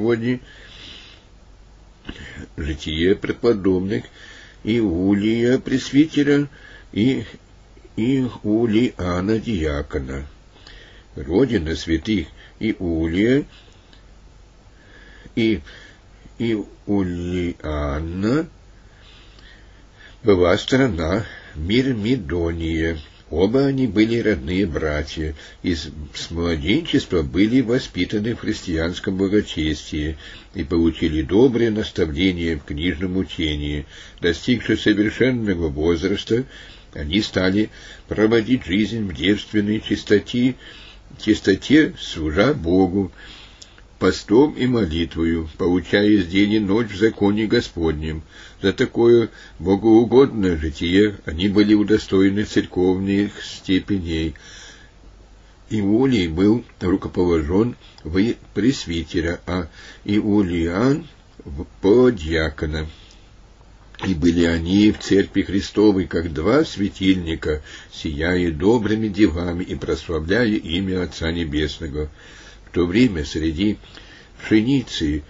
сегодня житие преподобных Иулия пресвитера и Иулиана диакона. Родина святых Иулия и Иулиана была страна Мирмидония. Оба они были родные братья, и с младенчества были воспитаны в христианском благочестии и получили добрые наставления в книжном учении. Достигши совершенного возраста, они стали проводить жизнь в девственной чистоте, служа Богу, постом и молитвою, поучаясь день и ночь в законе Господнем. За такое богоугодное житие они были удостоены церковных степеней. Иулий был рукоположен в пресвитера, а Иулиан в подьякона. И были они в церкви Христовой, как два светильника, сияя добрыми делами и прославляя имя Отца Небесного. В то время среди пшеницы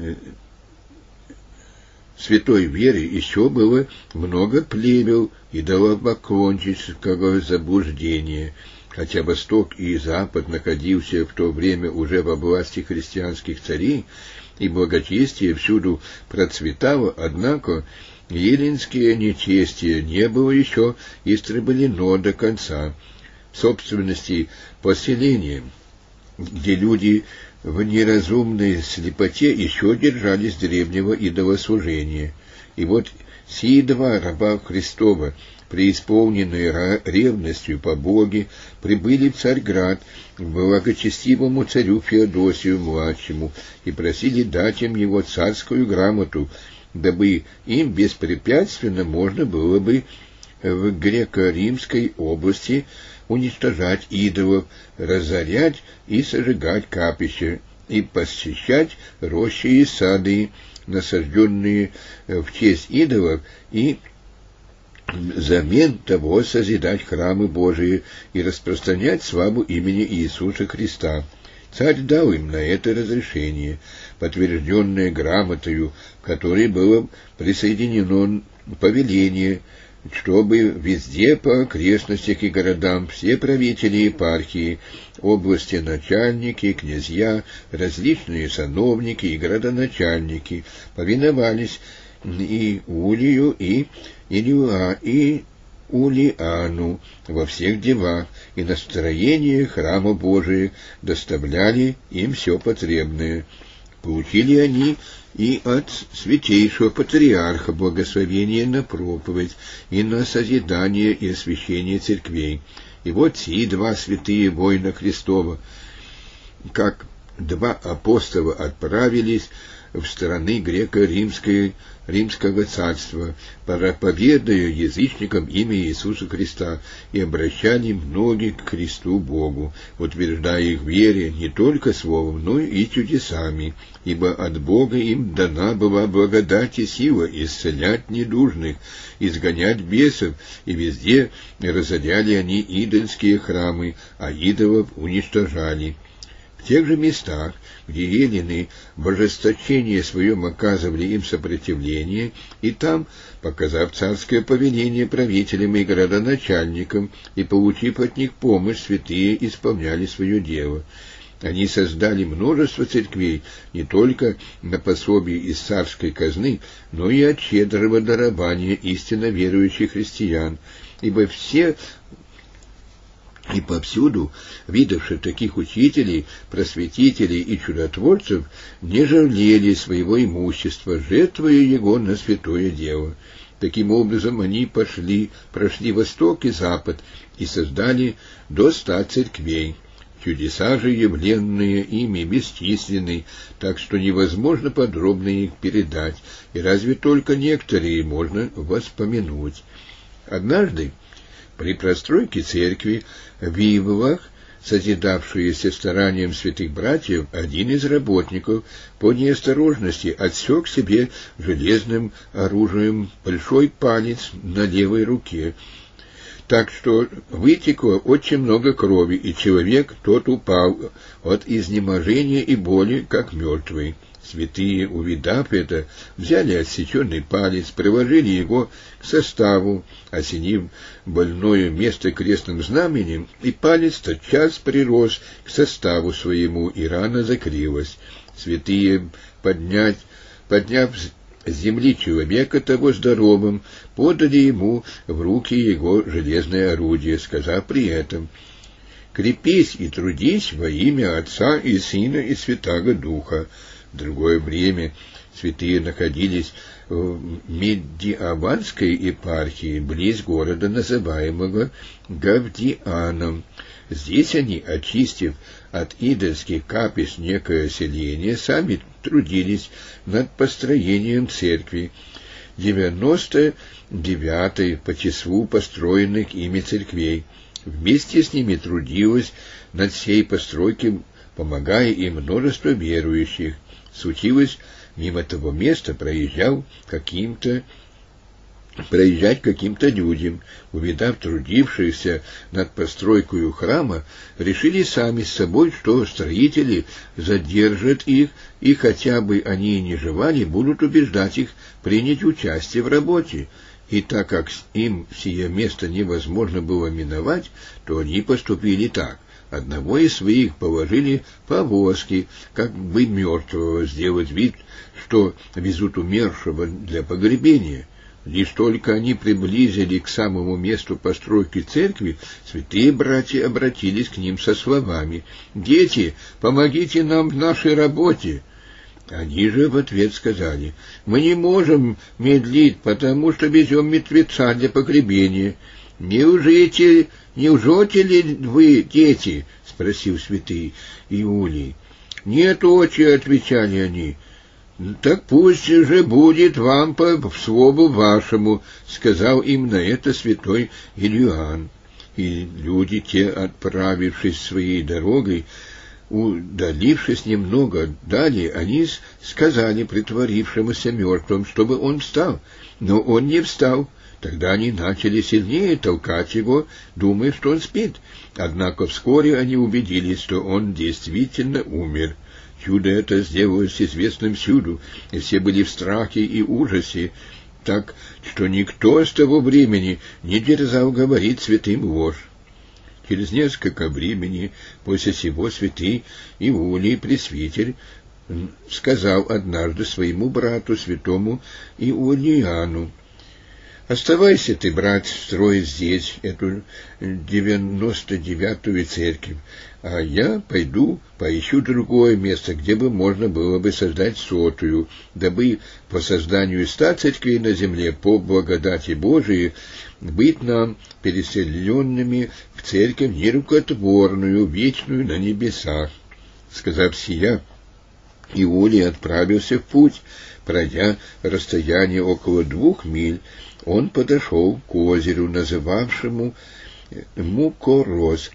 святой веры еще было много плевел идолопоклоннического заблуждения. Хотя Восток и Запад находился в то время уже во власти христианских царей, и благочестие всюду процветало, однако еллинское нечестие не было еще истреблено до конца. В собственности поселения, где люди в неразумной слепоте еще держались древнего идолослужения. И вот сии два раба Христова, преисполненные ревностью по Боге, прибыли в Царьград к благочестивому царю Феодосию-младшему и просили дать им его царскую грамоту, дабы им беспрепятственно можно было бы в греко-римской области уничтожать идолов, разорять и сожигать капища, и посещать рощи и сады, насажденные в честь идолов, и взамен того созидать храмы Божии и распространять славу имени Иисуса Христа. Царь дал им на это разрешение, подтвержденное грамотою, к которой было присоединено повеление, чтобы везде по окрестностях и городам все правители епархии, области начальники, князья, различные сановники и городоначальники повиновались Иулию и Улиану во всех делах, и на строение храма Божия доставляли им все потребное. Получили они и от святейшего патриарха благословение на проповедь и на созидание и освящение церквей. И вот сии два святые воина Христова, как два апостола, отправились в страны греко-римского царства, проповедуя язычникам имя Иисуса Христа, и обращали многих к Христу Богу, утверждая их в вере не только словом, но и чудесами, ибо от Бога им дана была благодать и сила исцелять недужных, изгонять бесов, и везде разоряли они идольские храмы, а идолов уничтожали. В тех же местах, где еллины в ожесточении своем оказывали им сопротивление, и там, показав царское повеление правителям и городоначальникам, и получив от них помощь, святые исполняли свое дело. Они создали множество церквей не только на пособие из царской казны, но и от щедрого дарования истинно верующих христиан, ибо все и повсюду, видавши таких учителей, просветителей и чудотворцев, не жалели своего имущества, жертвуя его на святое дело. Таким образом, они прошли Восток и Запад и создали до 100 церквей. Чудеса же, явленные ими, бесчисленны, так что невозможно подробно их передать, и разве только некоторые можно воспомянуть. Однажды, при простройке церкви в Иволах, созидавшуюся старанием святых братьев, один из работников по неосторожности отсек себе железным оружием большой палец на левой руке. так что вытекло очень много крови, и человек тот упал от изнеможения и боли, как мертвый. Святые, увидав это, взяли отсеченный палец, приложили его к составу, осенив больное место крестным знаменем, и палец тотчас прирос к составу своему, и рана закрылась. Святые, подняв с земли человека того здоровым, подали ему в руки его железное орудие, сказав при этом: «Крепись и трудись во имя Отца и Сына и Святаго Духа». В другое время святые находились в Медиаванской епархии, близ города, называемого Гавдианом. Здесь они, очистив от идольских капищ некое селение, сами трудились над построением церкви, 99-й по числу построенных ими церквей. Вместе с ними трудилось над всей постройкой, помогая им множество верующих. Случилось, мимо того места проезжать каким-то людям, увидав трудившихся над постройкой храма, решили сами с собой, что строители задержат их, и хотя бы они и не желали, будут убеждать их принять участие в работе. И так как им сие место невозможно было миновать, то они поступили так. Одного из своих положили повозки, как бы мертвого, сделать вид, что везут умершего для погребения. Лишь только они приблизили к самому месту постройки церкви, святые братья обратились к ним со словами: «Дети, помогите нам в нашей работе». Они же в ответ сказали: «Мы не можем медлить, потому что везем мертвеца для погребения». «Неужели ли вы дети?» — спросил святый Иулий. «Нет, отче», — отвечали они. «Так пусть же будет вам по слову вашему», — сказал им на это святой Илиан. И люди те, отправившись своей дорогой, удалившись немного далее, они сказали притворившемуся мертвым, чтобы он встал, но он не встал. Тогда они начали сильнее толкать его, думая, что он спит. Однако вскоре они убедились, что он действительно умер. Чудо это сделалось известным всюду, и все были в страхе и ужасе, так что никто с того времени не дерзал говорить святым ложь. Через несколько времени после сего святый Иулий, пресвитер, сказал однажды своему брату, святому Иулиану: «Оставайся ты, брат, строить здесь эту 99-ю церковь, а я пойду поищу другое место, где бы можно было бы создать 100-ю, дабы по созданию 100 церквей на земле, по благодати Божией, быть нам переселенными в церковь нерукотворную, вечную на небесах». Сказав сия, Иулий отправился в путь. Пройдя расстояние около 2 миль, он подошел к озеру, называвшему Мукорос.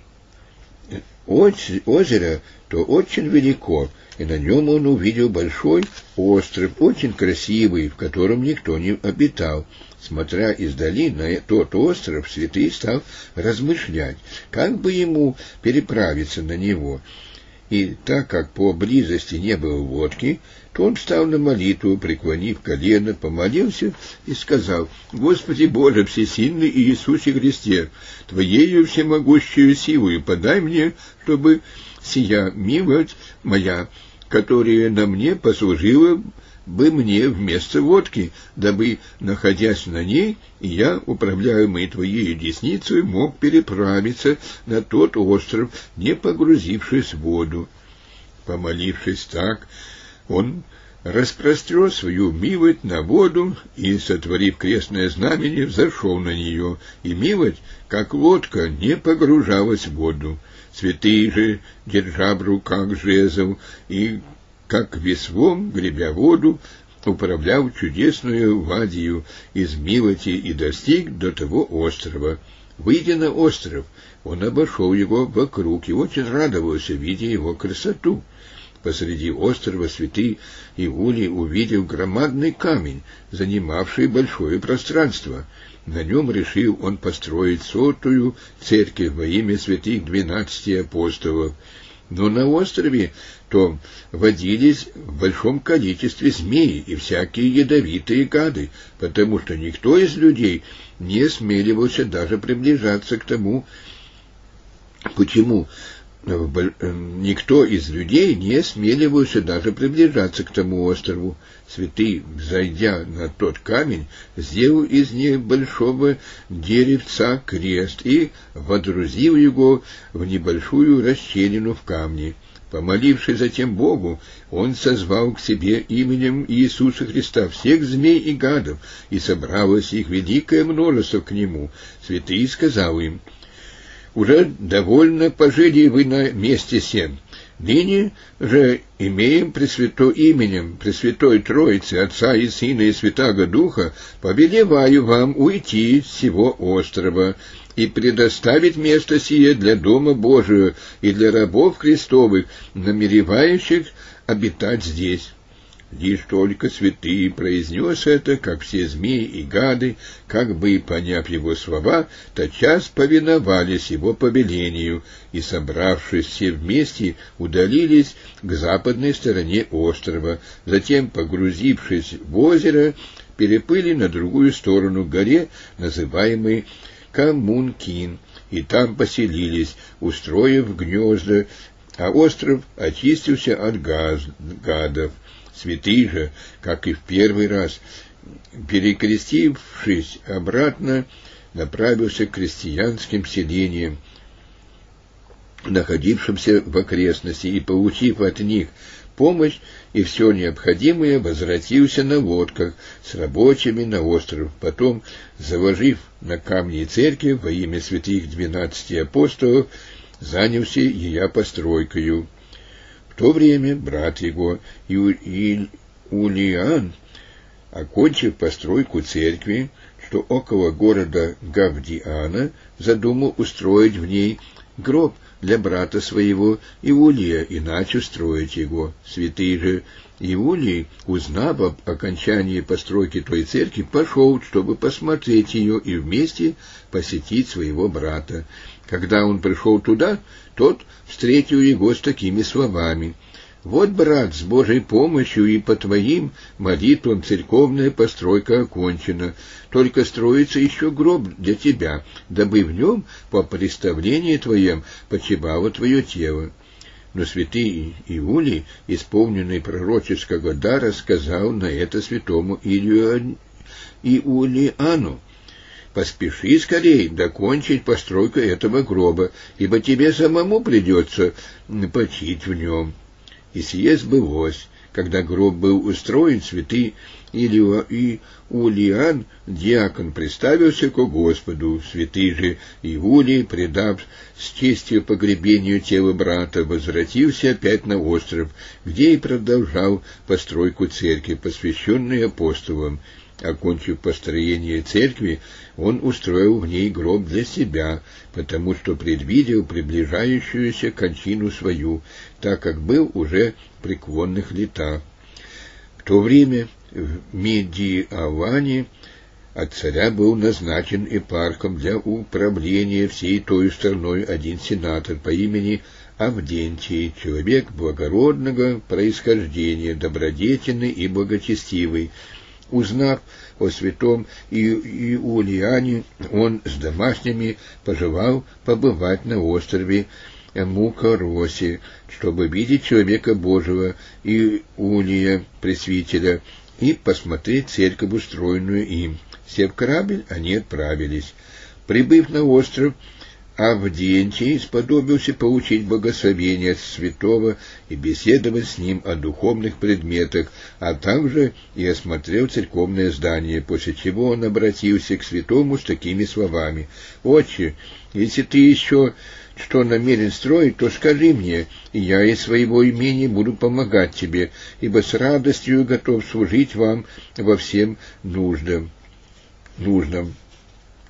Озеро то очень велико, и на нем он увидел большой остров, очень красивый, в котором никто не обитал. Смотря издали на тот остров, святый стал размышлять, как бы ему переправиться на него. И так как по близости не было лодки, то он встал на молитву, преклонив колено, помолился и сказал: «Господи Боже всесильный и Иисусе Христе, Твоею всемогущую силою подай мне, чтобы сия милость моя, которая на мне послужила бы мне вместо лодки, дабы, находясь на ней, я, управляемый Твоей десницей, мог переправиться на тот остров, не погрузившись в воду». Помолившись так, он распрострел свою милость на воду и, сотворив крестное знамение, взошел на нее, и милость, как лодка, не погружалась в воду. Святый же, держа в руках жезл и, как веслом, гребя воду, управлял чудесную ладью из милости и достиг до того острова. Выйдя на остров, он обошел его вокруг и очень радовался, видя его красоту. посреди острова святый Иулий увидел громадный камень, занимавший большое пространство. На нем решил он построить 100-ю церковь во имя святых 12 апостолов. Но на острове то водились в большом количестве змеи и всякие ядовитые гады, потому что никто из людей не осмеливался даже приближаться к тому. Почему? Никто из людей не осмеливался даже приближаться к тому острову. Святый, зайдя на тот камень, сделал из них большого деревца крест и водрузил его в небольшую расщелину в камне. Помолившись затем Богу, он созвал к себе именем Иисуса Христа всех змей и гадов, и собралось их великое множество к нему. Святый сказал им: «Уже довольно пожили вы на месте сем. Ныне же имеем именем Пресвятой Троицы, Отца и Сына и Святаго Духа, повелеваю вам уйти с сего острова и предоставить место сие для Дома Божия и для рабов Христовых, намеревающих обитать здесь». Лишь только святый произнес это, как все змеи и гады, как бы поняв его слова, тотчас повиновались его повелению, и, собравшись все вместе, удалились к западной стороне острова. Затем, погрузившись в озеро, переплыли на другую сторону к горе, называемой Камункин, и там поселились, устроив гнезда, а остров очистился от гадов. Святый же, как и в первый раз, перекрестившись обратно, направился к крестьянским селениям, находившимся в окрестности, и, получив от них помощь и все необходимое, возвратился на лодках с рабочими на остров. Потом, заложив на камни церковь во имя святых 12 апостолов, занялся ее постройкою. В то время брат его Иулиан, окончив постройку церкви, что около города Гавдиана, задумал устроить в ней гроб для брата своего Иулия и начал строить его. Святый же Иулий, узнав об окончании постройки той церкви, пошел, чтобы посмотреть ее и вместе посетить своего брата. Когда он пришел туда, тот встретил его с такими словами: «Вот, брат, с Божьей помощью и по твоим молитвам церковная постройка окончена, только строится еще гроб для тебя, дабы в нем по представлении твоем почивало твое тело». Но святый Иулий, исполненный пророческого дара, сказал на это святому Иулиану: «Поспеши скорей докончить постройку этого гроба, ибо тебе самому придется почить в нем». И сие сбылось. Когда гроб был устроен, святый Иулиан, диакон, представился ко Господу. Святый же Иулий, предав с честью погребению тела брата, возвратился опять на остров, где и продолжал постройку церкви, посвященной апостолам. Окончив построение церкви, он устроил в ней гроб для себя, потому что предвидел приближающуюся кончину свою, так как был уже в преклонных летах. В то время в Медиаване от царя был назначен епархом для управления всей той страной один сенатор по имени Авдентий, человек благородного происхождения, добродетельный и благочестивый. Узнав о святом Иулиане, он с домашними пожелал побывать на острове Мукоросе, чтобы видеть человека Божьего Иулия, пресвитера, и посмотреть церковь, устроенную им. Сев в корабль, они отправились. Прибыв на остров, Авдентий сподобился получить благословение от святого и беседовать с ним о духовных предметах, а также и осмотрел церковное здание, после чего он обратился к святому с такими словами: «Отче, если ты еще что намерен строить, то скажи мне, и я из своего имени буду помогать тебе, ибо с радостью готов служить вам во всем нужном».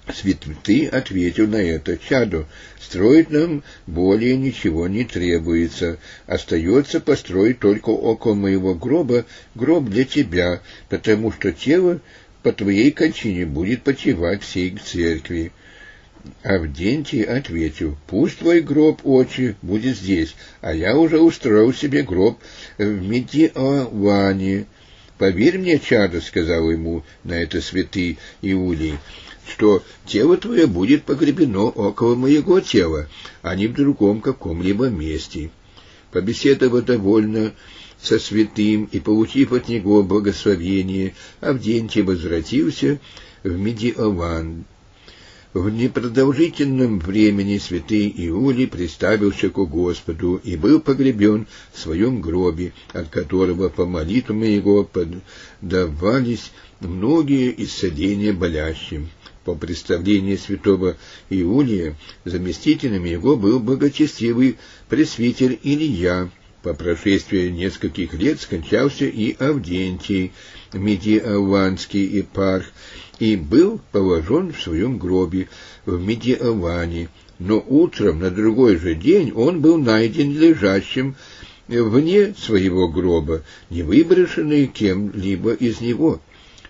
Святый ответил на это: чадо, строить нам более ничего не требуется. Остается построить только около моего гроба гроб для тебя, потому что тело по твоей кончине будет почивать всей церкви. Авдентий ответил: пусть твой гроб, отче, будет здесь, а я уже устроил себе гроб в Медиаване. Поверь мне, чадо, — сказал ему на это святый Иулий, — что тело твое будет погребено около моего тела, а не в другом каком-либо месте. Побеседовав довольно со святым и получив от него благословение, Авдентий возвратился в Медиаван. В непродолжительном времени святый Иулий представился ко Господу и был погребен в своем гробе, от которого по молитвам его подавались многие исцеления болящим. По представлению святого Иулия заместителем его был благочестивый пресвитер Илья. По прошествии нескольких лет скончался и Авдентий, медиаванский епарх, и был положен в своем гробе в Медиаване. Но утром на другой же день он был найден лежащим вне своего гроба, не выброшенный кем-либо из него,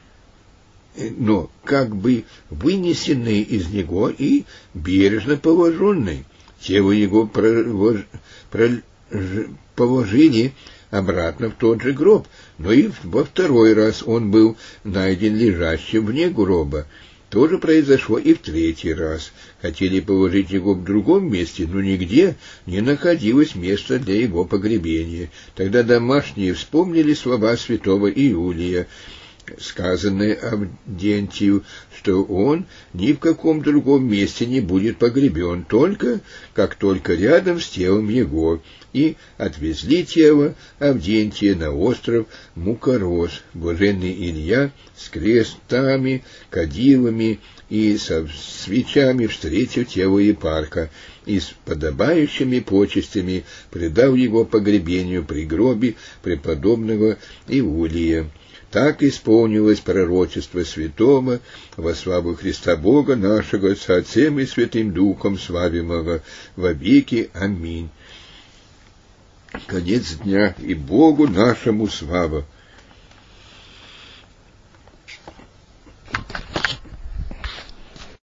но как бы вынесенный из него и бережно положенный. Тело его положили обратно в тот же гроб, но и во второй раз он был найден лежащим вне гроба. То же произошло и в третий раз. Хотели положить его в другом месте, но нигде не находилось места для его погребения. Тогда домашние вспомнили слова святого Иулия, сказанные Авдентию, что он ни в каком другом месте не будет погребен, как только рядом с телом его, и отвезли тело Авдентия на остров Мукарос. Блаженный Илья с крестами, кадилами и со свечами встретил тело епарха и с подобающими почестями предал его погребению при гробе преподобного Иулия. Так исполнилось пророчество святого во славу Христа Бога нашего, с Отцем и Святым Духом славимого во веки. Аминь. Конец дня, и Богу нашему слава.